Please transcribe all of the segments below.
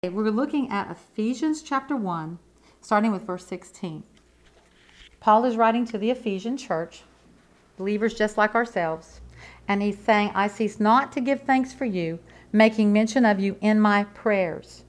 We're looking at Ephesians chapter 1, starting with verse 16. Paul is writing to the Ephesian church, believers just like ourselves, and he's saying, I cease not to give thanks for you, making mention of you in my prayers,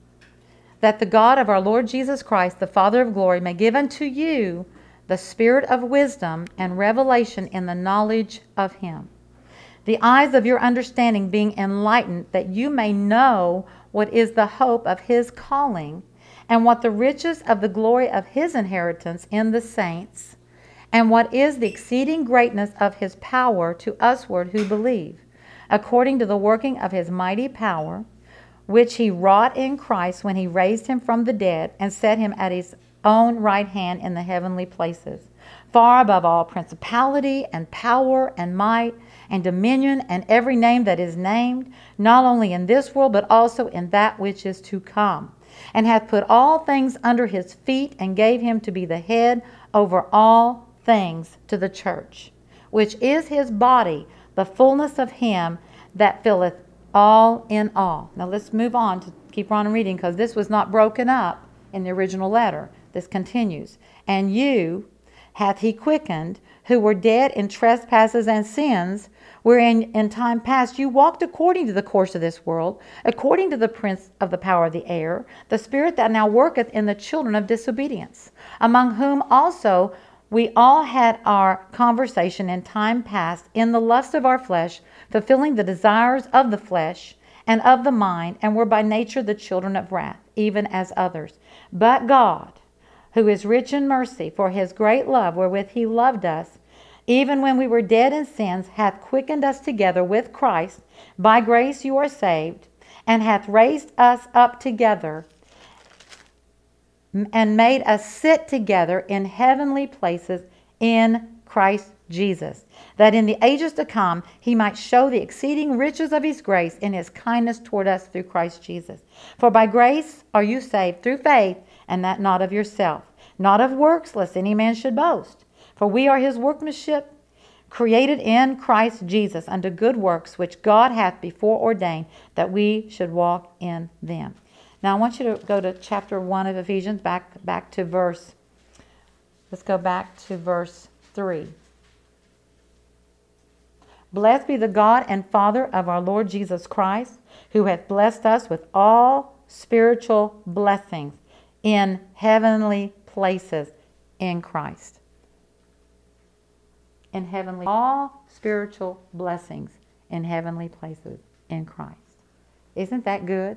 that the God of our Lord Jesus Christ, the Father of glory, may give unto you the spirit of wisdom and revelation in the knowledge of him, the eyes of your understanding being enlightened, that you may know what is the hope of his calling, and what the riches of the glory of his inheritance in the saints, and what is the exceeding greatness of his power to usward who believe, according to the working of his mighty power, which he wrought in Christ when he raised him from the dead and set him at his own right hand in the heavenly places, far above all principality and power and might and dominion and every name that is named, not only in this world but also in that which is to come, and hath put all things under his feet, and gave him to be the head over all things to the church, which is his body, the fullness of him that filleth all in all. Now let's move on to keep on reading, because this was not broken up in the original letter. This continues. And you hath he quickened, who were dead in trespasses and sins, wherein in time past you walked according to the course of this world, according to the prince of the power of the air, the spirit that now worketh in the children of disobedience, among whom also we all had our conversation in time past in the lust of our flesh, fulfilling the desires of the flesh and of the mind, and were by nature the children of wrath, even as others. But God, who is rich in mercy, for his great love wherewith he loved us, even when we were dead in sins, hath quickened us together with Christ. By grace you are saved, and hath raised us up together, and made us sit together in heavenly places in Christ Jesus, that in the ages to come he might show the exceeding riches of his grace in his kindness toward us through Christ Jesus. For by grace are you saved through faith, and that not of yourself, not of works, lest any man should boast. For we are his workmanship, created in Christ Jesus unto good works, which God hath before ordained that we should walk in them. Now I want you to go to chapter 1 of Ephesians, back to verse, let's go back to verse 3. Blessed be the God and Father of our Lord Jesus Christ, who hath blessed us with all spiritual blessings in heavenly places in Christ. In heavenly, all spiritual blessings in heavenly places in Christ. Isn't that good?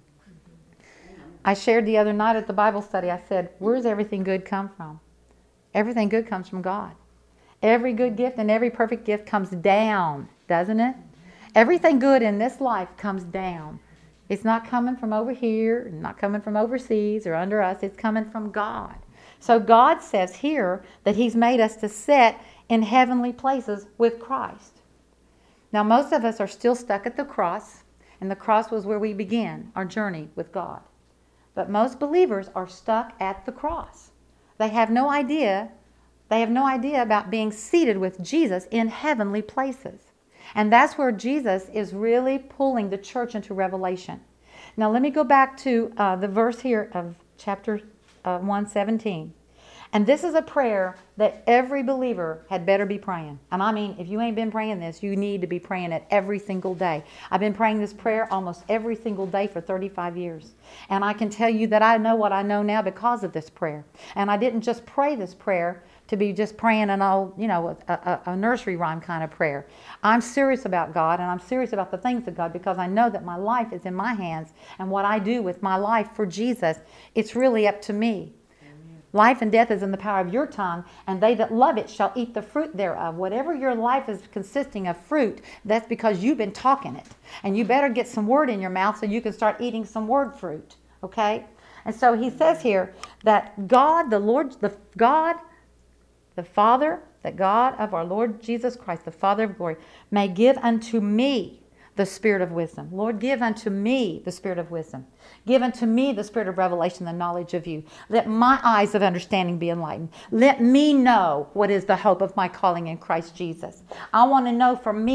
I shared the other night at the Bible study, I said, where does everything good come from? Everything good comes from God. Every good gift and every perfect gift comes down, doesn't it? Everything good in this life comes down. It's not coming from over here, not coming from overseas or under us. It's coming from God. So God says here that he's made us to sit in heavenly places with Christ. Now most of us are still stuck at the cross, and the cross was where we began our journey with God. But most believers are stuck at the cross. They have no idea about being seated with Jesus in heavenly places. And that's where Jesus is really pulling the church into Revelation. Now let me go back to the verse here of chapter 1:17. And this is a prayer that every believer had better be praying. And I mean, if you ain't been praying this, you need to be praying it every single day. I've been praying this prayer almost every single day for 35 years. And I can tell you that I know what I know now because of this prayer. And I didn't just pray this prayer to be just praying an old, a nursery rhyme kind of prayer. I'm serious about God, and I'm serious about the things of God, because I know that my life is in my hands, and what I do with my life for Jesus, it's really up to me. Life and death is in the power of your tongue, and they that love it shall eat the fruit thereof. Whatever your life is consisting of fruit, that's because you've been talking it. And you better get some word in your mouth so you can start eating some word fruit. Okay? And so he says here that God, the Lord, the Father, the God of our Lord Jesus Christ, the Father of glory, may give unto me the spirit of wisdom. Lord, give unto me the spirit of wisdom. Give unto me the spirit of revelation, the knowledge of you. Let my eyes of understanding be enlightened. Let me know what is the hope of my calling in Christ Jesus. I want to know for me.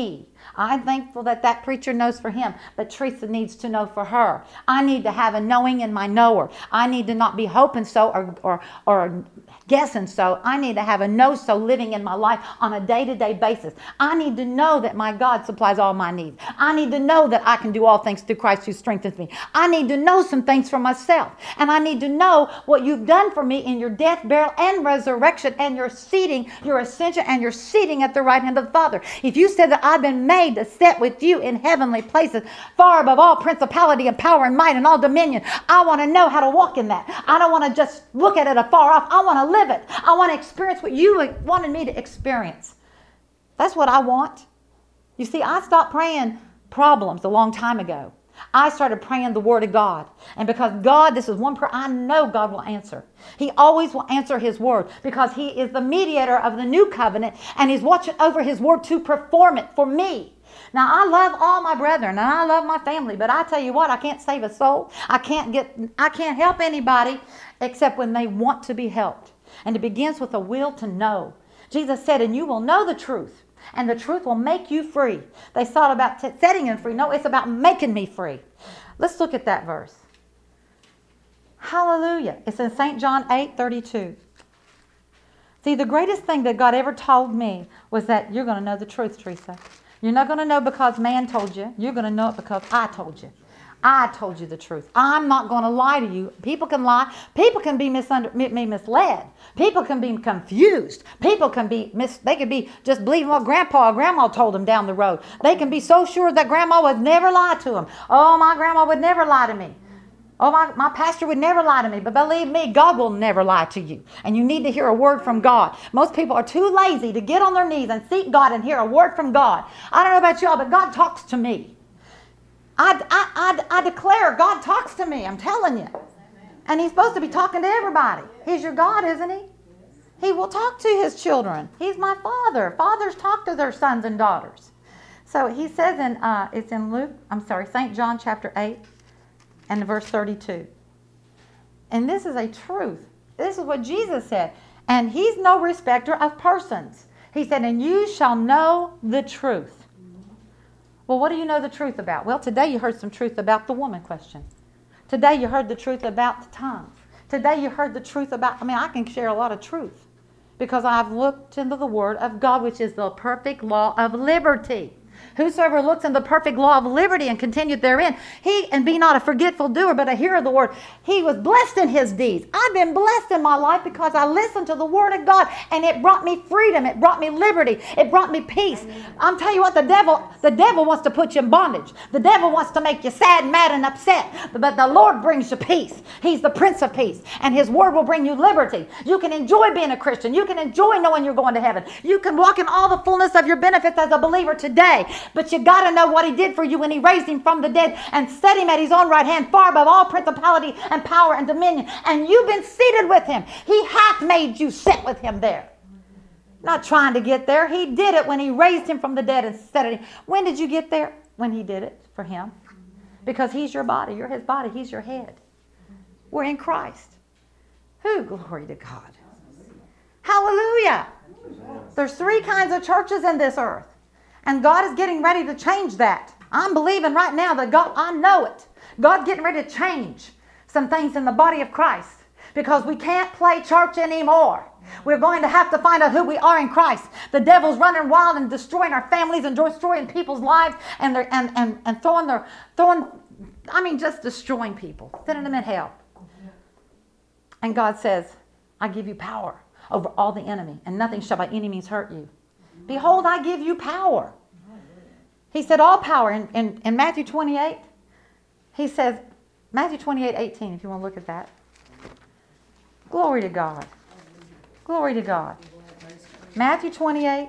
I'm thankful that that preacher knows for him, but Teresa needs to know for her. I need to have a knowing in my knower. I need to not be hoping so or guessing so. I need to have a know so living in my life on a day-to-day basis. I need to know that my God supplies all my needs. I need to know that I can do all things through Christ who strengthens me. I need to know some things for myself. And I need to know what you've done for me in your death, burial, and resurrection, and your seating, your ascension, and your seating at the right hand of the Father. If you said that I've been made to sit with you in heavenly places, far above all principality and power and might and all dominion, I want to know how to walk in that. I don't want to just look at it afar off. I want to live it. I want to experience what you wanted me to experience. That's what I want. You see, I stopped praying problems a long time ago. I started praying the Word of God. And because God, this is one prayer I know God will answer. He always will answer His Word because He is the mediator of the new covenant and He's watching over His Word to perform it for me. Now, I love all my brethren and I love my family, but I tell you what, I can't save a soul. I can't help anybody except when they want to be helped. And it begins with a will to know. Jesus said, and you will know the truth, and the truth will make you free. They thought about setting them free. No, it's about making me free. Let's look at that verse. Hallelujah. It's in St. John 8:32. See, the greatest thing that God ever told me was that you're going to know the truth, Teresa. You're not going to know because man told you. You're going to know it because I told you. I told you the truth. I'm not going to lie to you. People can lie. People can be misled. People can be confused. People can be they can be just believing what grandpa or grandma told them down the road. They can be so sure that grandma would never lie to them. Oh, my grandma would never lie to me. Oh, my pastor would never lie to me. But believe me, God will never lie to you. And you need to hear a word from God. Most people are too lazy to get on their knees and seek God and hear a word from God. I don't know about y'all, but God talks to me. I declare God talks to me. I'm telling you. And He's supposed to be talking to everybody. He's your God, isn't He? He will talk to His children. He's my Father. Fathers talk to their sons and daughters. So He says it's in St. John chapter 8 and verse 32. And this is a truth. This is what Jesus said. And He's no respecter of persons. He said, and you shall know the truth. Well, what do you know the truth about? Well, today you heard some truth about the woman question. Today you heard the truth about the tongues. Today you heard the truth about, I can share a lot of truth because I've looked into the Word of God, which is the perfect law of liberty. Whosoever looks in the perfect law of liberty and continued therein, and be not a forgetful doer, but a hearer of the word, he was blessed in his deeds. I've been blessed in my life because I listened to the Word of God, and it brought me freedom. It brought me liberty. It brought me peace. I'm telling you what, the devil wants to put you in bondage. The devil wants to make you sad, mad, and upset. But the Lord brings you peace. He's the Prince of Peace, and His Word will bring you liberty. You can enjoy being a Christian. You can enjoy knowing you're going to heaven. You can walk in all the fullness of your benefits as a believer today. But you got to know what He did for you when He raised Him from the dead and set Him at His own right hand, far above all principality and power and dominion. And you've been seated with Him. He hath made you sit with Him there. Not trying to get there. He did it when He raised Him from the dead and set it. When did you get there? When He did it for Him. Because He's your body. You're His body. He's your head. We're in Christ. Who? Glory to God. Hallelujah. There's 3 kinds of churches in this earth. And God is getting ready to change that. I'm believing right now that God, I know it. God's getting ready to change some things in the body of Christ. Because we can't play church anymore. We're going to have to find out who we are in Christ. The devil's running wild and destroying our families and destroying people's lives and just destroying people, sending them in hell. And God says, I give you power over all the enemy, and nothing shall by any means hurt you. Behold, I give you power. He said all power. In Matthew 28, He says, Matthew 28:18, if you want to look at that. Glory to God. Glory to God. Matthew 28.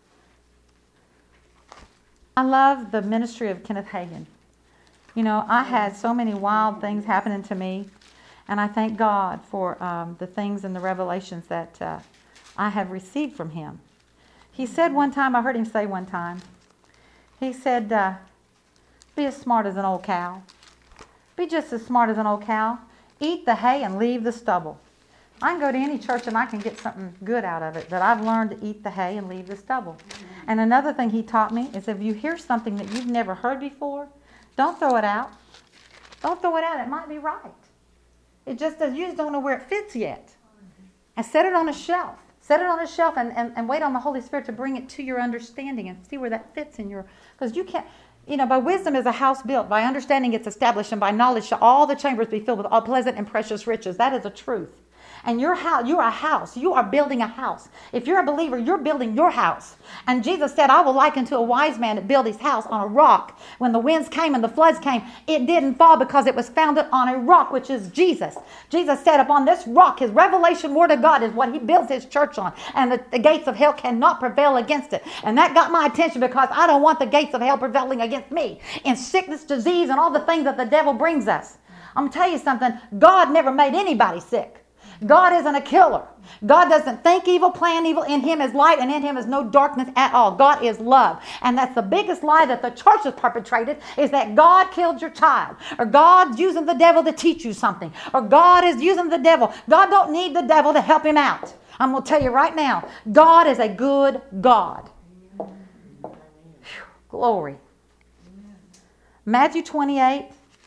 I love the ministry of Kenneth Hagin. You know, I had so many wild things happening to me, and I thank God for the things and the revelations that I have received from him. He said one time, I heard him say one time, he said, be as smart as an old cow. Be just as smart as an old cow. Eat the hay and leave the stubble. I can go to any church and I can get something good out of it, but I've learned to eat the hay and leave the stubble. And another thing he taught me is if you hear something that you've never heard before, don't throw it out. Don't throw it out. It might be right. It just does. You just don't know where it fits yet. And set it on a shelf. Set it on a shelf and wait on the Holy Spirit to bring it to your understanding and see where that fits in your... Because you can't... by wisdom is a house built. By understanding it's established. And by knowledge shall all the chambers be filled with all pleasant and precious riches. That is a truth. And your house, you're a house. You are building a house. If you're a believer, you're building your house. And Jesus said, I will liken to a wise man that built his house on a rock. When the winds came and the floods came, it didn't fall because it was founded on a rock, which is Jesus. Jesus said, upon this rock, his revelation word of God is what he built his church on. And the gates of hell cannot prevail against it. And that got my attention because I don't want the gates of hell prevailing against me in sickness, disease, and all the things that the devil brings us. I'm going to tell you something. God never made anybody sick. God isn't a killer. God doesn't think evil, plan evil. In him is light and in him is no darkness at all. God is love. And that's the biggest lie that the church has perpetrated is that God killed your child. Or God's using the devil to teach you something. Or God is using the devil. God don't need the devil to help him out. I'm going to tell you right now, God is a good God. Whew, glory. Matthew 28,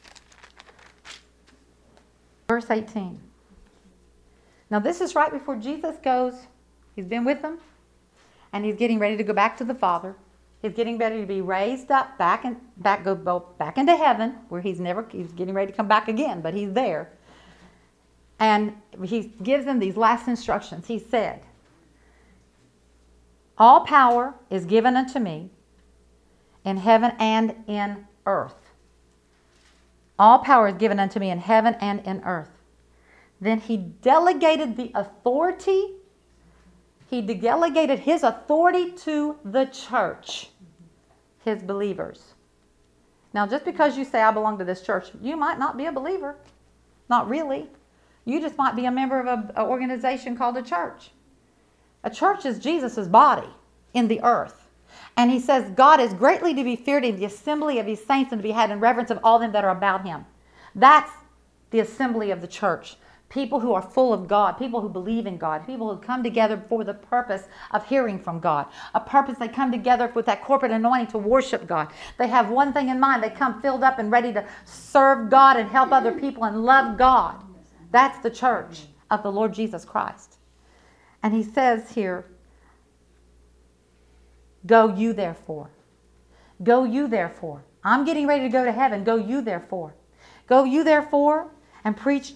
verse 18. Now, this is right before Jesus goes. He's been with them, and he's getting ready to go back to the Father. He's getting ready to be raised up back into heaven, where he's getting ready to come back again, but he's there. And he gives them these last instructions. He said, all power is given unto me in heaven and in earth. All power is given unto me in heaven and in earth. Then he delegated the authority. He delegated his authority to the church, his believers. Now, just because you say, I belong to this church, you might not be a believer. Not really. You just might be a member of an organization called a church. A church is Jesus' body in the earth. And he says, God is greatly to be feared in the assembly of his saints and to be had in reverence of all them that are about him. That's the assembly of the church. People who are full of God, people who believe in God, people who come together for the purpose of hearing from God. A purpose, they come together with that corporate anointing to worship God. They have one thing in mind. They come filled up and ready to serve God and help other people and love God. That's the church of the Lord Jesus Christ. And he says here, go you therefore. Go you therefore. I'm getting ready to go to heaven. Go you therefore. Go you therefore and preach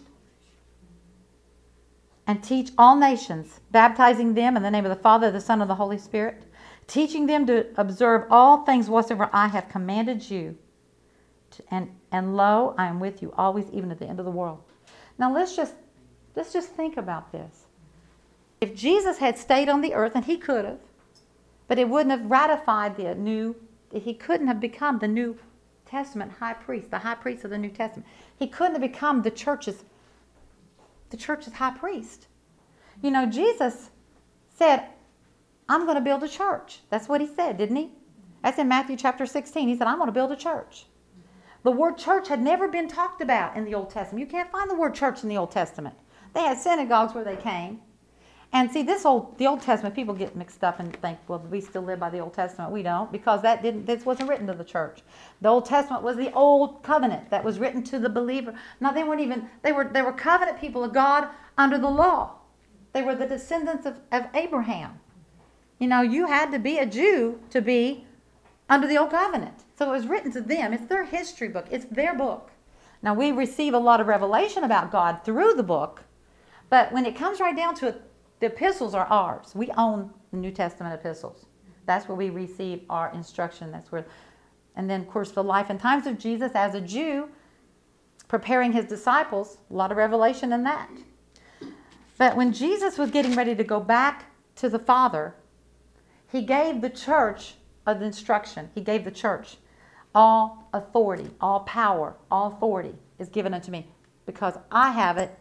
and teach all nations, baptizing them in the name of the Father, the Son, and the Holy Spirit, teaching them to observe all things whatsoever I have commanded you. And lo, I am with you always, even at the end of the world. Now let's just think about this. If Jesus had stayed on the earth, and he could have, but it wouldn't have ratified he couldn't have become the New Testament high priest, the high priest of the New Testament. He couldn't have become the church's high priest. Jesus said, I'm going to build a church. That's what he said, didn't he? That's in Matthew chapter 16. He said, I'm going to build a church. The word church had never been talked about in the Old Testament. You can't find the word church in the Old Testament. They had synagogues where they came. And see, the Old Testament, people get mixed up and think, well, we still live by the Old Testament. We don't, because this wasn't written to the church. The Old Testament was the old covenant that was written to the believer. Now, they were covenant people of God under the law. They were the descendants of Abraham. You had to be a Jew to be under the old covenant. So it was written to them. It's their history book. It's their book. Now, we receive a lot of revelation about God through the book, but when it comes right down to it, the epistles are ours. We own the New Testament epistles. That's where we receive our instruction. And then, of course, the life and times of Jesus as a Jew, preparing his disciples, a lot of revelation in that. But when Jesus was getting ready to go back to the Father, he gave the church an instruction. He gave the church, all authority, all power, all authority is given unto me. Because I have it,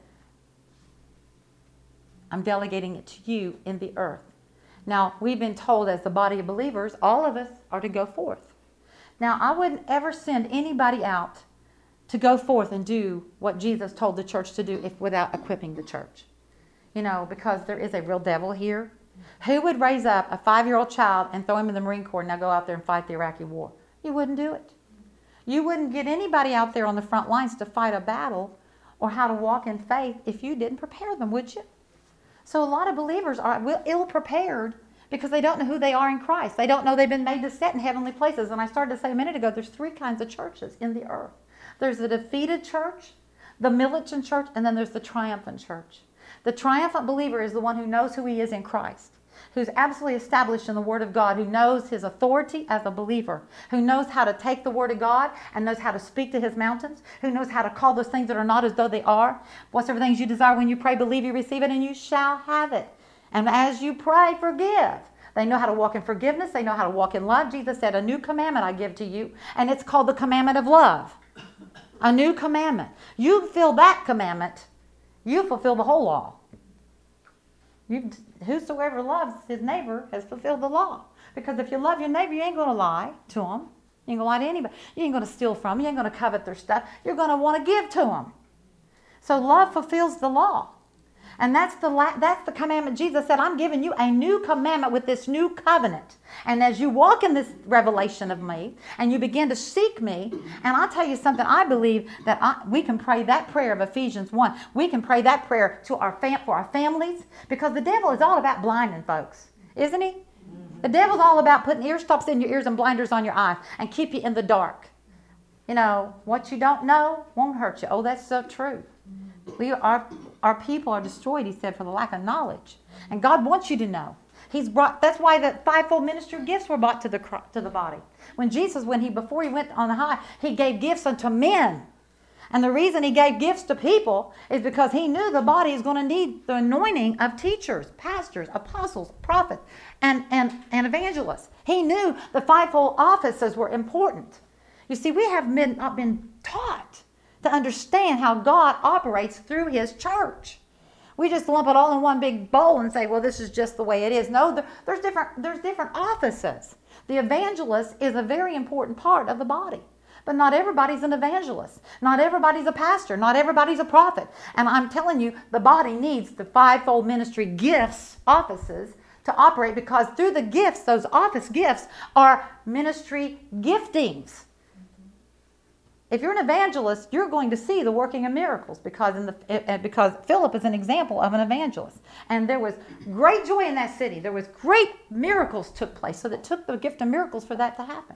I'm delegating it to you in the earth. Now, we've been told as the body of believers, all of us are to go forth. Now, I wouldn't ever send anybody out to go forth and do what Jesus told the church to do without equipping the church. because there is a real devil here. Who would raise up a 5-year-old child and throw him in the Marine Corps and now go out there and fight the Iraqi war? You wouldn't do it. You wouldn't get anybody out there on the front lines to fight a battle or how to walk in faith if you didn't prepare them, would you? So a lot of believers are ill-prepared because they don't know who they are in Christ. They don't know they've been made to sit in heavenly places. And I started to say a minute ago, there's 3 kinds of churches in the earth. There's the defeated church, the militant church, and then there's the triumphant church. The triumphant believer is the one who knows who he is in Christ, who's absolutely established in the Word of God, who knows his authority as a believer, who knows how to take the Word of God and knows how to speak to his mountains, who knows how to call those things that are not as though they are. Whatsoever things you desire when you pray, believe you receive it, and you shall have it. And as you pray, forgive. They know how to walk in forgiveness. They know how to walk in love. Jesus said, a new commandment I give to you, and it's called the commandment of love. A new commandment. You fulfill that commandment, you fulfill the whole law. Whosoever loves his neighbor has fulfilled the law. Because if you love your neighbor, you ain't going to lie to them. You ain't going to lie to anybody. You ain't going to steal from them. You ain't going to covet their stuff. You're going to want to give to them. So love fulfills the law. And that's the commandment. Jesus said, I'm giving you a new commandment with this new covenant. And as you walk in this revelation of me and you begin to seek me, and I'll tell you something, I believe that we can pray that prayer of Ephesians 1. We can pray that prayer to for our families, because the devil is all about blinding folks, isn't he? The devil's all about putting ear stops in your ears and blinders on your eyes and keep you in the dark. What you don't know won't hurt you. Oh, that's so true. Our people are destroyed, he said, for the lack of knowledge. And God wants you to know. That's why the 5-fold ministry gifts were brought to the body. When Jesus, before he went on the high, he gave gifts unto men. And the reason he gave gifts to people is because he knew the body is going to need the anointing of teachers, pastors, apostles, prophets, and evangelists. He knew the 5-fold offices were important. You see, we have not been taught to understand how God operates through his church. We just lump it all in one big bowl and say, well, this is just the way it is. No, there's different offices. The evangelist is a very important part of the body. But not everybody's an evangelist. Not everybody's a pastor. Not everybody's a prophet. And I'm telling you, the body needs the 5-fold ministry gifts, offices, to operate, because through the gifts, those office gifts are ministry giftings. If you're an evangelist, you're going to see the working of miracles, because Philip is an example of an evangelist. And there was great joy in that city. There was great miracles took place. So it took the gift of miracles for that to happen.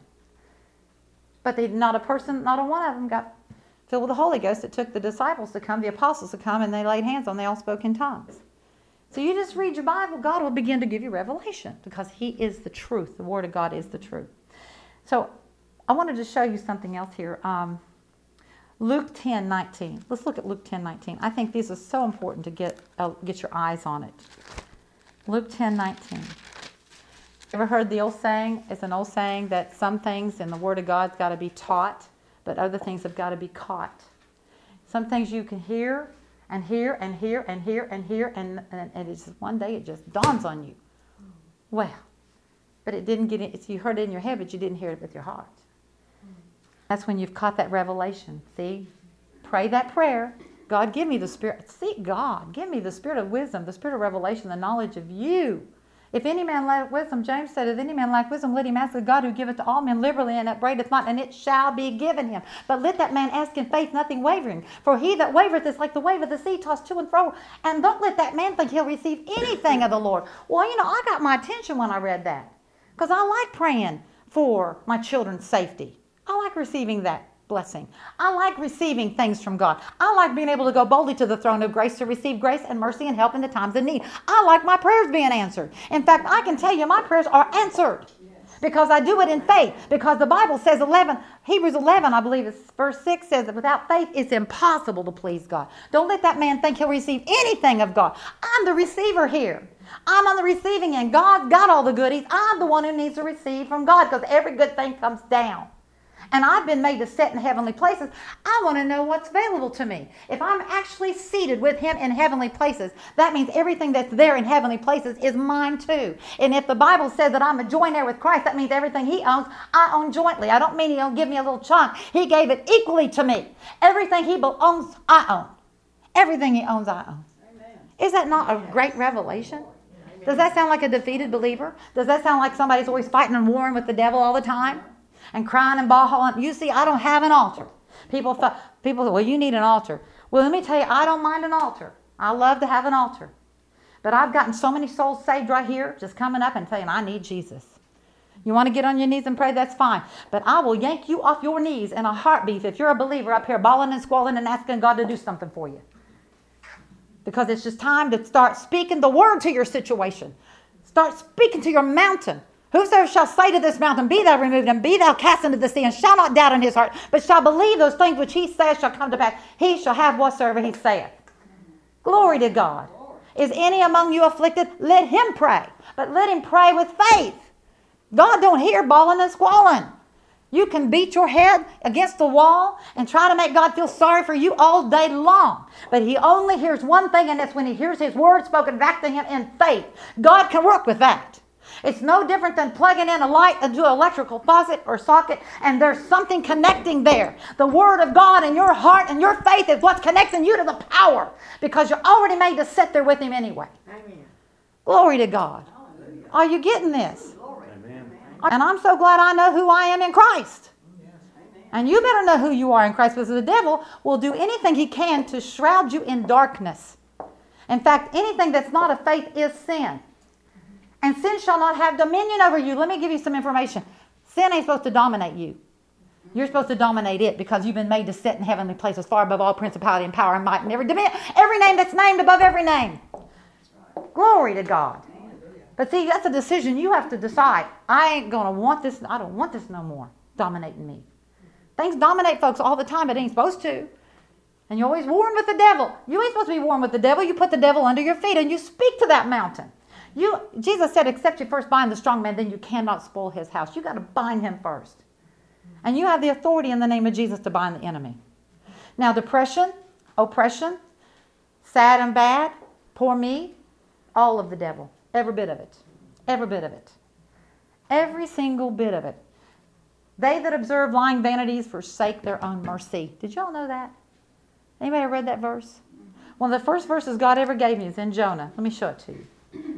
But not a one of them got filled with the Holy Ghost. It took the disciples to come, the apostles to come, and they laid hands on them. They all spoke in tongues. So you just read your Bible, God will begin to give you revelation, because he is the truth. The Word of God is the truth. So I wanted to show you something else here. Luke 10:19. Let's look at Luke 10:19. I think this is so important to get your eyes on it. Luke 10:19. Ever heard the old saying? It's an old saying that some things in the Word of God's got to be taught, but other things have got to be caught. Some things you can hear and hear and hear and hear and hear, and it's just one day it just dawns on you. Well, but it didn't get it. You heard it in your head, but you didn't hear it with your heart. That's when you've caught that revelation. See? Pray that prayer. God, give me the spirit. Seek God. Give me the spirit of wisdom, the spirit of revelation, the knowledge of you. If any man lack wisdom, James said, if any man lack wisdom, let him ask of God, who giveth to all men liberally and upbraideth not, and it shall be given him. But let that man ask in faith, nothing wavering. For he that wavereth is like the wave of the sea, tossed to and fro. And don't let that man think he'll receive anything of the Lord. Well, I got my attention when I read that, because I like praying for my children's safety. I like receiving that blessing. I like receiving things from God. I like being able to go boldly to the throne of grace to receive grace and mercy and help in the times of need. I like my prayers being answered. In fact, I can tell you my prayers are answered because I do it in faith. Because the Bible says Hebrews 11, I believe it's verse 6, says that without faith it's impossible to please God. Don't let that man think he'll receive anything of God. I'm the receiver here. I'm on the receiving end. God's got all the goodies. I'm the one who needs to receive from God, because every good thing comes down. And I've been made to sit in heavenly places. I want to know what's available to me. If I'm actually seated with him in heavenly places, that means everything that's there in heavenly places is mine too. And if the Bible says that I'm a joint heir with Christ, that means everything he owns, I own jointly. I don't mean he'll give me a little chunk. He gave it equally to me. Everything he owns, I own. Everything he owns, I own. Amen. Is that not a great revelation? Does that sound like a defeated believer? Does that sound like somebody's always fighting and warring with the devil all the time? And crying and bawling? You see, I don't have an altar. People say, well, you need an altar. Well, let me tell you, I don't mind an altar. I love to have an altar. But I've gotten so many souls saved right here, just coming up and saying, I need Jesus. You want to get on your knees and pray? That's fine. But I will yank you off your knees in a heartbeat if you're a believer up here bawling and squalling and asking God to do something for you. Because it's just time to start speaking the word to your situation. Start speaking to your mountain. Whosoever shall say to this mountain, be thou removed, and be thou cast into the sea, and shall not doubt in his heart, but shall believe those things which he saith shall come to pass, he shall have whatsoever he saith. Glory to God. Is any among you afflicted? Let him pray. But let him pray with faith. God don't hear bawling and squalling. You can beat your head against the wall and try to make God feel sorry for you all day long. But he only hears one thing, and that's when he hears his word spoken back to him in faith. God can work with that. It's no different than plugging in a light into an electrical faucet or socket, and there's something connecting there. The Word of God in your heart and your faith is what's connecting you to the power, because you're already made to sit there with him anyway. Amen. Glory to God. Hallelujah. Are you getting this? Amen. And I'm so glad I know who I am in Christ. Yes. And you better know who you are in Christ, because the devil will do anything he can to shroud you in darkness. In fact, anything that's not of faith is sin. And sin shall not have dominion over you. Let me give you some information. Sin ain't supposed to dominate you. You're supposed to dominate it, because you've been made to sit in heavenly places far above all principality and power and might and every dominion, every name that's named above every name. Glory to God. But see, that's a decision you have to decide. I ain't going to want this. I don't want this no more dominating me. Things dominate folks all the time, but it ain't supposed to. And you're always warring with the devil. You ain't supposed to be warring with the devil. You put the devil under your feet and you speak to that mountain. Jesus said, except you first bind the strong man, then you cannot spoil his house. You got to bind him first. And you have the authority in the name of Jesus to bind the enemy. Now, depression, oppression, sad and bad, poor me, all of the devil. Every bit of it. Every bit of it. Every single bit of it. They that observe lying vanities forsake their own mercy. Did y'all know that? Anybody read that verse? One of the first verses God ever gave me is in Jonah. Let me show it to you.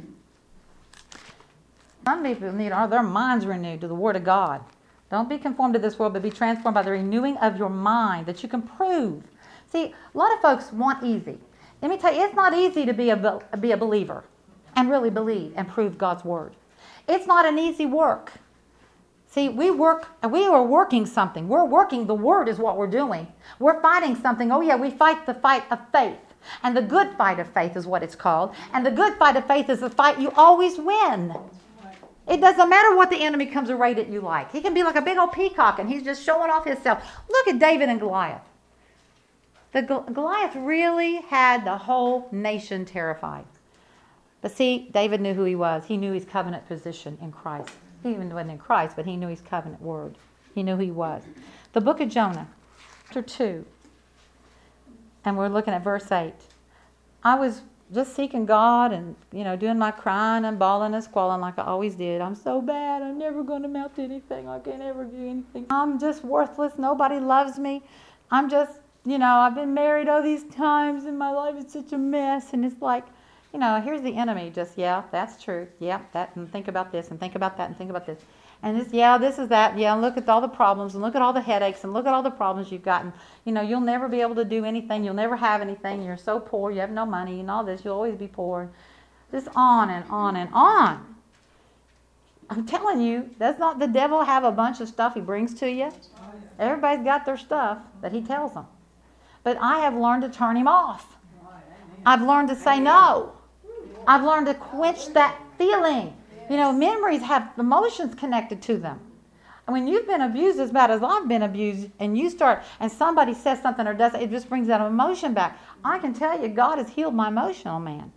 Some people need their minds renewed to the Word of God. Don't be conformed to this world, but be transformed by the renewing of your mind, that you can prove. See, a lot of folks want easy. Let me tell you, it's not easy to be a believer and really believe and prove God's Word. It's not an easy work. See, we are working something. We're working. The Word is what we're doing. We're fighting something. Oh yeah, we fight the fight of faith. And the good fight of faith is what it's called. And the good fight of faith is the fight you always win. It doesn't matter what the enemy comes arrayed at you like. He can be like a big old peacock and he's just showing off himself. Look at David and Goliath. Goliath really had the whole nation terrified. But see, David knew who he was. He knew his covenant position in Christ. He even wasn't in Christ, but he knew his covenant word. He knew who he was. The book of Jonah, chapter 2. And we're looking at verse 8. I was just seeking God and, doing my crying and bawling and squalling like I always did. I'm so bad. I'm never going to amount to anything. I can't ever do anything. I'm just worthless. Nobody loves me. I'm just, I've been married all these times and my life is such a mess. And it's like, here's the enemy. Just, yeah, that's true. Yeah, that, and think about this and think about that and think about this. And this, yeah, this is that. Yeah, look at all the problems and look at all the headaches and look at all the problems you've gotten. You'll never be able to do anything. You'll never have anything. You're so poor. You have no money and all this. You'll always be poor. Just on and on and on. I'm telling you, does not the devil have a bunch of stuff he brings to you? Everybody's got their stuff that he tells them. But I have learned to turn him off. I've learned to say no. I've learned to quench that feeling. Memories have emotions connected to them. When you've been abused as bad as I've been abused, and somebody says something or does it just brings that emotion back. I can tell you, God has healed my emotional man.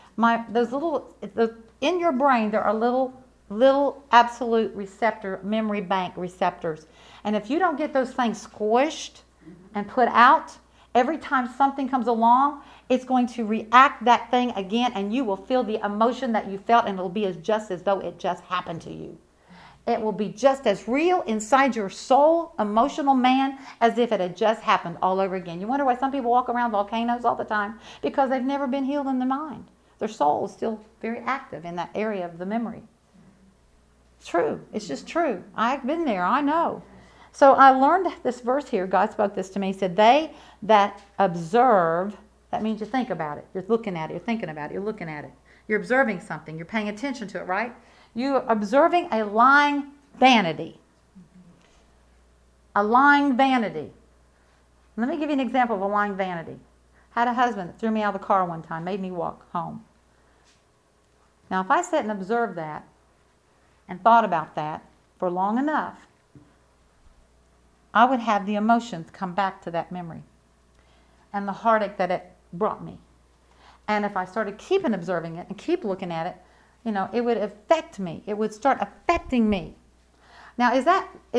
In your brain, there are little absolute memory bank receptors. And if you don't get those things squished and put out, every time something comes along, it's going to react that thing again, and you will feel the emotion that you felt, and it'll be just as though it just happened to you. It will be just as real inside your soul, emotional man, as if it had just happened all over again. You wonder why some people walk around volcanoes all the time? Because they've never been healed in the mind. Their soul is still very active in that area of the memory. It's true. It's just true. I've been there. I know. So I learned this verse here. God spoke this to me. He said, they that observe, that means you think about it. You're looking at it. You're thinking about it. You're looking at it. You're observing something. You're paying attention to it, right? You're observing a lying vanity. A lying vanity. Let me give you an example of a lying vanity. I had a husband that threw me out of the car one time, made me walk home. Now, if I sat and observed that and thought about that for long enough, I would have the emotions come back to that memory and the heartache that it brought me. And if I started keeping observing it and keep looking at it, it would affect me. It would start affecting me. Now, did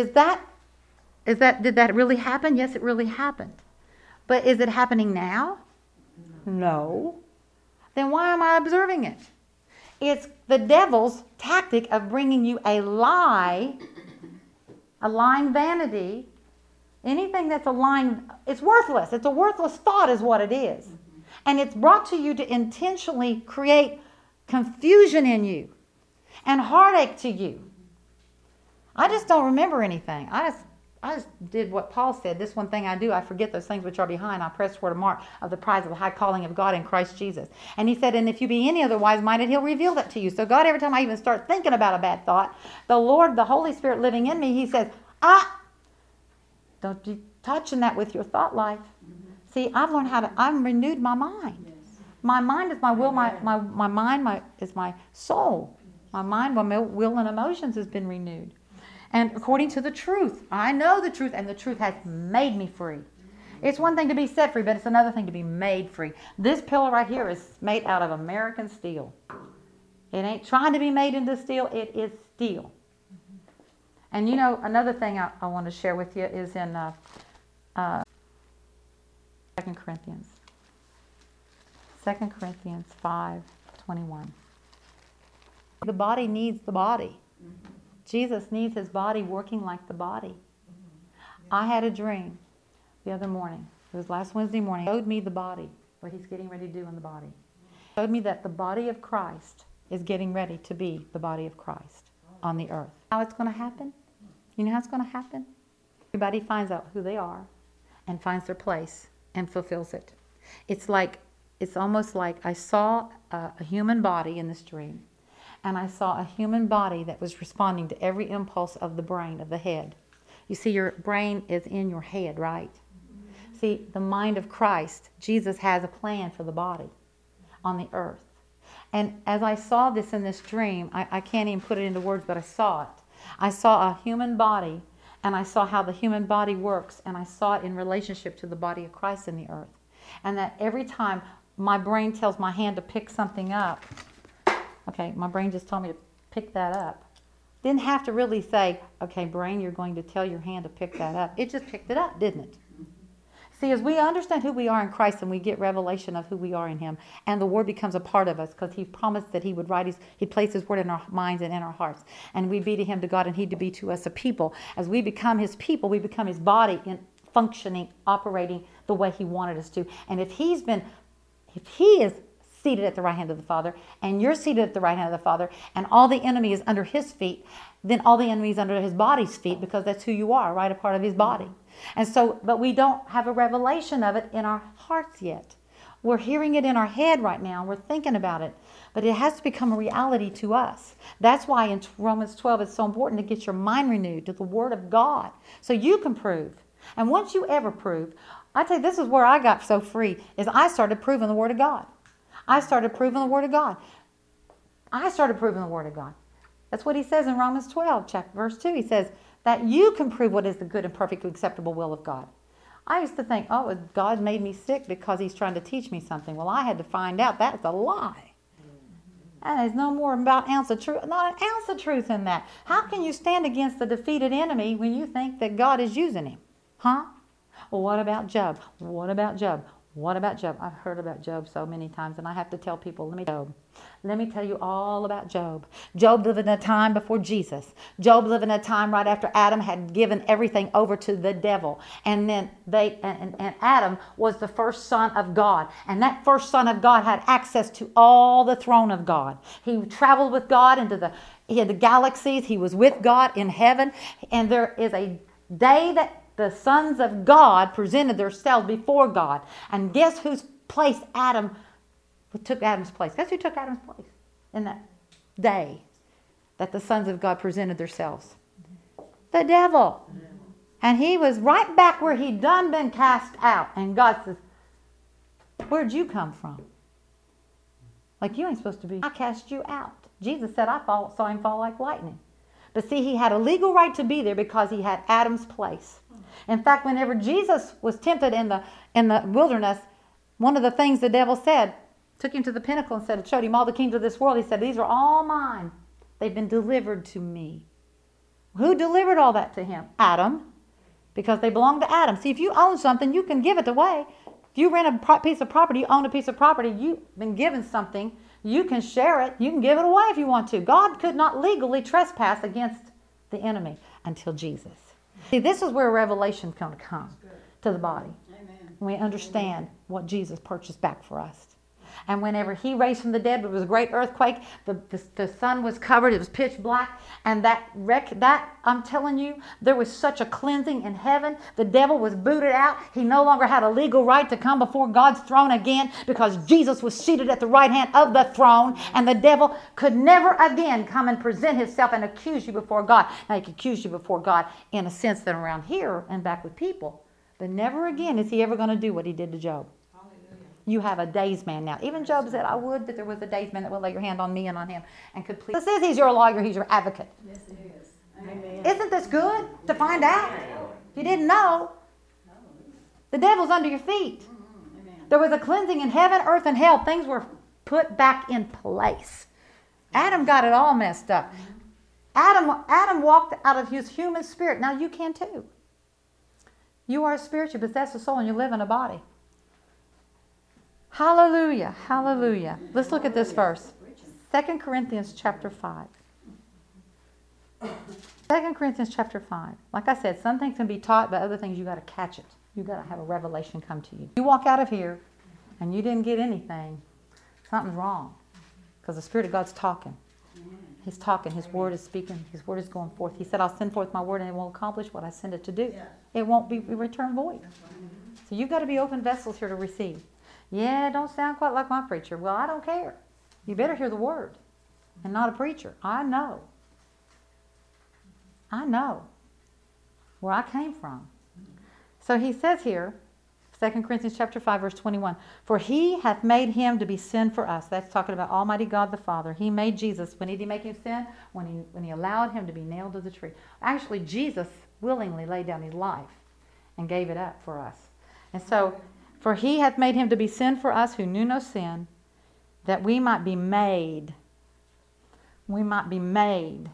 that really happen? Yes, it really happened. But is it happening now? No. Then why am I observing it? It's the devil's tactic of bringing you a lie, a lying vanity. Anything that's a lying, it's worthless. It's a worthless thought is what it is. And it's brought to you to intentionally create confusion in you and heartache to you. I just don't remember anything. I just did what Paul said. This one thing I do, I forget those things which are behind. I press toward a mark of the prize of the high calling of God in Christ Jesus. And he said, and if you be any otherwise minded, he'll reveal that to you. So God, every time I even start thinking about a bad thought, the Lord, the Holy Spirit living in me, he says, don't be touching that with your thought life. See, I've learned I've renewed my mind. My mind is my will, my mind is my soul. My mind, my will and emotions has been renewed. And according to the truth, I know the truth, and the truth has made me free. It's one thing to be set free, but it's another thing to be made free. This pillow right here is made out of American steel. It ain't trying to be made into steel, it is steel. And another thing I want to share with you is in 2 Corinthians. 2 Corinthians 5:21. The body needs the body. Jesus needs his body working like the body. I had a dream the other morning. It was last Wednesday morning. He showed me the body, what he's getting ready to do in the body. He showed me that the body of Christ is getting ready to be the body of Christ on the earth. How it's going to happen? You know how it's going to happen? Everybody finds out who they are and finds their place and fulfills it. It's almost like I saw a human body in this dream, and I saw a human body that was responding to every impulse of the brain, of the head. You see, your brain is in your head, right? See, the mind of Christ, Jesus has a plan for the body on the earth. And as I saw this in this dream, I can't even put it into words, but I saw it. I saw a human body, and I saw how the human body works, and I saw it in relationship to the body of Christ in the earth. And that every time my brain tells my hand to pick something up, okay, my brain just told me to pick that up. Didn't have to really say, okay, brain, you're going to tell your hand to pick that up. It just picked it up, didn't it? See, as we understand who we are in Christ and we get revelation of who we are in him, and the word becomes a part of us because he promised that he would he'd place his word in our minds and in our hearts, and we'd be to him to God and he'd to be to us a people. As we become his people, we become his body in functioning, operating the way he wanted us to. And if he is seated at the right hand of the Father, and you're seated at the right hand of the Father, and all the enemy is under his feet, then all the enemy is under his body's feet, because that's who you are, right? A part of his body. And so, but we don't have a revelation of it in our hearts yet. We're hearing it in our head right now. We're thinking about it. But it has to become a reality to us. That's why in Romans 12 it's so important to get your mind renewed to the Word of God so you can prove. And once you ever prove, I tell you, this is where I got so free, is I started proving the Word of God. I started proving the Word of God. I started proving the Word of God. That's what he says in Romans 12, chapter verse 2. He says that you can prove what is the good and perfect, acceptable will of God. I used to think, oh, God made me sick because he's trying to teach me something. Well, I had to find out that's a lie. And there's no more about an ounce of truth, not an ounce of truth in that. How can you stand against the defeated enemy when you think that God is using him? Huh? Well, what about Job? What about Job? What about Job? I've heard about Job so many times, and I have to tell people, let me tell you all about Job. Job lived in a time before Jesus. Job lived in a time right after Adam had given everything over to the devil. And then and Adam was the first son of God. And that first son of God had access to all the throne of God. He traveled with God into the galaxies. He was with God in heaven. And there is a day that the sons of God presented themselves before God. And guess whose place took Adam's place? Guess who took Adam's place in that day that the sons of God presented themselves? The devil. And he was right back where he'd done been cast out. And God says, where'd you come from? Like, you ain't supposed to be. I cast you out. Jesus said, saw him fall like lightning. But see, he had a legal right to be there because he had Adam's place. In fact, whenever Jesus was tempted in the wilderness, one of the things the devil said, took him to the pinnacle and said, showed him all the kingdoms of this world. He said, these are all mine. They've been delivered to me. Who delivered all that to him? Adam, because they belong to Adam. See, if you own something, you can give it away. If you rent a piece of property, you own a piece of property, you've been given something, you can share it, you can give it away if you want to. God could not legally trespass against the enemy until Jesus. See, this is where revelation can come to the body. Amen. When we understand what Jesus purchased back for us. And whenever he raised from the dead, it was a great earthquake. The sun was covered. It was pitch black. And that I'm telling you, there was such a cleansing in heaven. The devil was booted out. He no longer had a legal right to come before God's throne again because Jesus was seated at the right hand of the throne. And the devil could never again come and present himself and accuse you before God. Now, he could accuse you before God in a sense that around here and back with people. But never again is he ever going to do what he did to Job. You have a days man now. Even Job said, I would that there was a days man that would lay your hand on me and on him and could please. This is, he's your lawyer, he's your advocate. Yes, it is. Amen. Isn't this good to find out? If you didn't know, the devil's under your feet. There was a cleansing in heaven, earth, and hell. Things were put back in place. Adam got it all messed up. Adam walked out of his human spirit. Now you can too. You are a spirit, you possess a soul, and you live in a body. Hallelujah, hallelujah. Let's look at this verse. 2 Corinthians chapter 5. 2 Corinthians chapter 5. Like I said, some things can be taught, but other things you got to catch it. You got to have a revelation come to you. You walk out of here and you didn't get anything, something's wrong. Because the Spirit of God's talking. He's talking. His word is speaking. His word is going forth. He said, I'll send forth my word and it won't accomplish what I send it to do. It won't be returned void. So you've got to be open vessels here to receive. Yeah, it don't sound quite like my preacher. Well, I don't care. You better hear the word and not a preacher. I know where I came from. So he says here, 2 Corinthians chapter 5, verse 21, for he hath made him to be sin for us. That's talking about Almighty God the Father. He made Jesus. When did he make him sin? When he allowed him to be nailed to the tree. Actually, Jesus willingly laid down his life and gave it up for us. And so, for he hath made him to be sin for us who knew no sin, that we might be made. We might be made.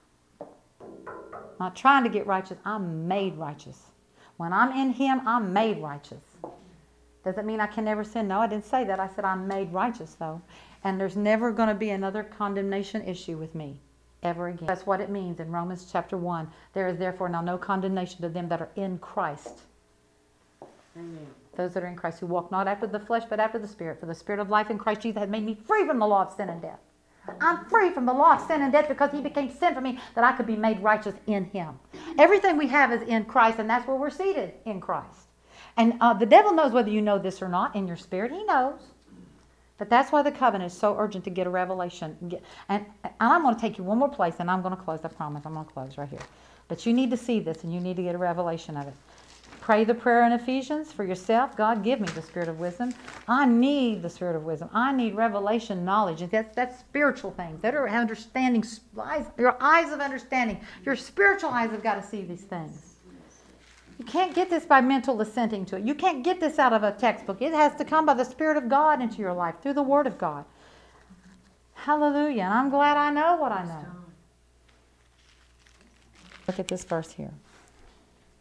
Not trying to get righteous. I'm made righteous. When I'm in him, I'm made righteous. Does it mean I can never sin? No, I didn't say that. I said I'm made righteous, though. And there's never going to be another condemnation issue with me ever again. That's what it means in Romans chapter 1. There is therefore now no condemnation to them that are in Christ. Amen. Those that are in Christ, who walk not after the flesh, but after the Spirit. For the Spirit of life in Christ Jesus has made me free from the law of sin and death. I'm free from the law of sin and death because he became sin for me that I could be made righteous in him. Everything we have is in Christ, and that's where we're seated, in Christ. And the devil knows whether you know this or not in your spirit. He knows. But that's why the covenant is so urgent to get a revelation. And I'm going to take you one more place, and I'm going to close. I promise I'm going to close right here. But you need to see this, and you need to get a revelation of it. Pray the prayer in Ephesians for yourself. God, give me the spirit of wisdom. I need the spirit of wisdom. I need revelation knowledge. And that's spiritual things. That are understanding, your eyes of understanding. Your spiritual eyes have got to see these things. You can't get this by mental assenting to it. You can't get this out of a textbook. It has to come by the Spirit of God into your life, through the Word of God. Hallelujah. And I'm glad I know what I know. Look at this verse here.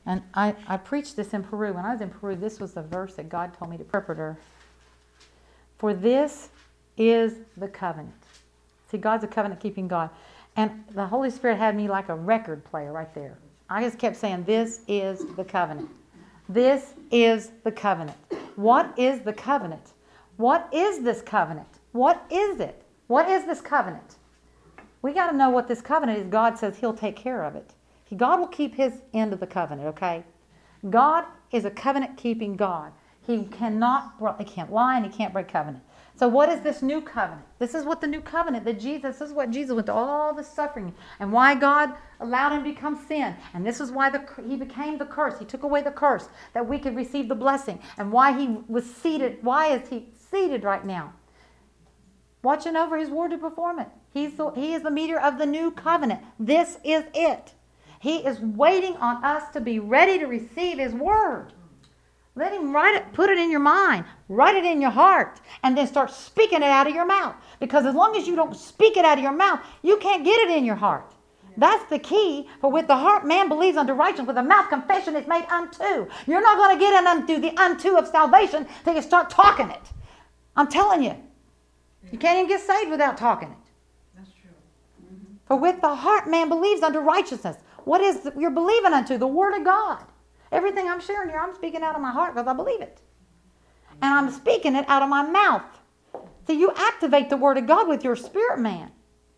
And I preached this in Peru. When I was in Peru, this was the verse that God told me to interpret. For this is the covenant. See, God's a covenant-keeping God. And the Holy Spirit had me like a record player right there. I just kept saying, this is the covenant. This is the covenant. What is the covenant? What is this covenant? What is it? What is this covenant? We got to know what this covenant is. God says He'll take care of it. God will keep His end of the covenant, okay? God is a covenant-keeping God. He can't lie and He can't break covenant. So what is this new covenant? This is what the new covenant that this is what Jesus went to all the suffering and why God allowed Him to become sin. And this is why He became the curse. He took away the curse that we could receive the blessing. And why He was seated. Why is He seated right now? Watching over His word to perform it. He is the mediator of the new covenant. This is it. He is waiting on us to be ready to receive His word. Let Him write it, put it in your mind, write it in your heart, and then start speaking it out of your mouth. Because as long as you don't speak it out of your mouth, you can't get it in your heart. That's the key. For with the heart man believes unto righteousness, with the mouth confession is made unto. You're not going to get it unto the unto of salvation till you start talking it. I'm telling you. You can't even get saved without talking it. That's true. For with the heart man believes unto righteousness. What is you're believing unto? The Word of God. Everything I'm sharing here, I'm speaking out of my heart because I believe it. And I'm speaking it out of my mouth. So you activate the Word of God with your spirit, man.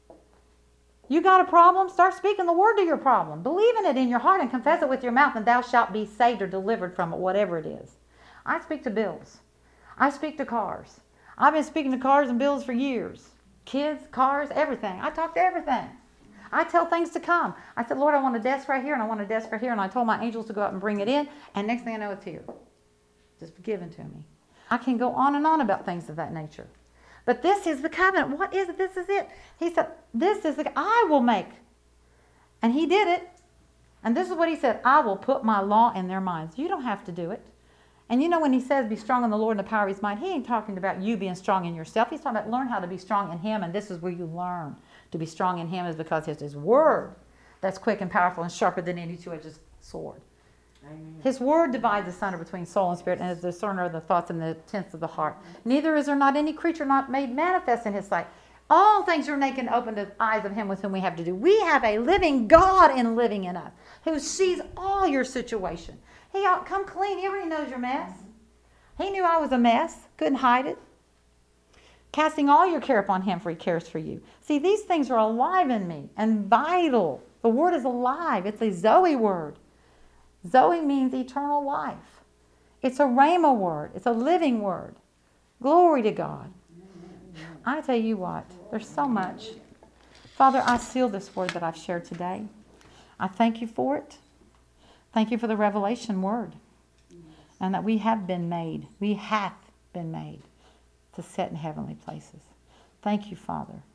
You got a problem? Start speaking the Word to your problem. Believe in it in your heart and confess it with your mouth, and thou shalt be saved or delivered from it, whatever it is. I speak to bills. I speak to cars. I've been speaking to cars and bills for years. Kids, cars, everything. I talk to everything. I tell things to come. I said, Lord, I want a desk right here, and I want a desk right here. And I told my angels to go out and bring it in. And next thing I know, it's here. Just given to me. I can go on and on about things of that nature. But this is the covenant. What is it? This is it. He said, this is the, I will make. And He did it. And this is what He said, I will put my law in their minds. You don't have to do it. And you know when He says be strong in the Lord and the power of His might, He ain't talking about you being strong in yourself. He's talking about learn how to be strong in Him. And this is where you learn to be strong in Him is because it's His word that's quick and powerful and sharper than any two-edged sword. Amen. His word divides asunder between soul and spirit and is the discerner of the thoughts and the intents of the heart. Neither is there not any creature not made manifest in His sight. All things are naked and open to the eyes of Him with whom we have to do. We have a living God living in us who sees all your situation. He ought come clean. He already knows your mess. He knew I was a mess. Couldn't hide it. Casting all your care upon Him, for He cares for you. See, these things are alive in me and vital. The word is alive. It's a Zoe word. Zoe means eternal life. It's a Rhema word. It's a living word. Glory to God. I tell you what, there's so much. Father, I seal this word that I've shared today. I thank You for it. Thank You for the revelation word. And that we have been made. We hath been made to sit in heavenly places. Thank You, Father.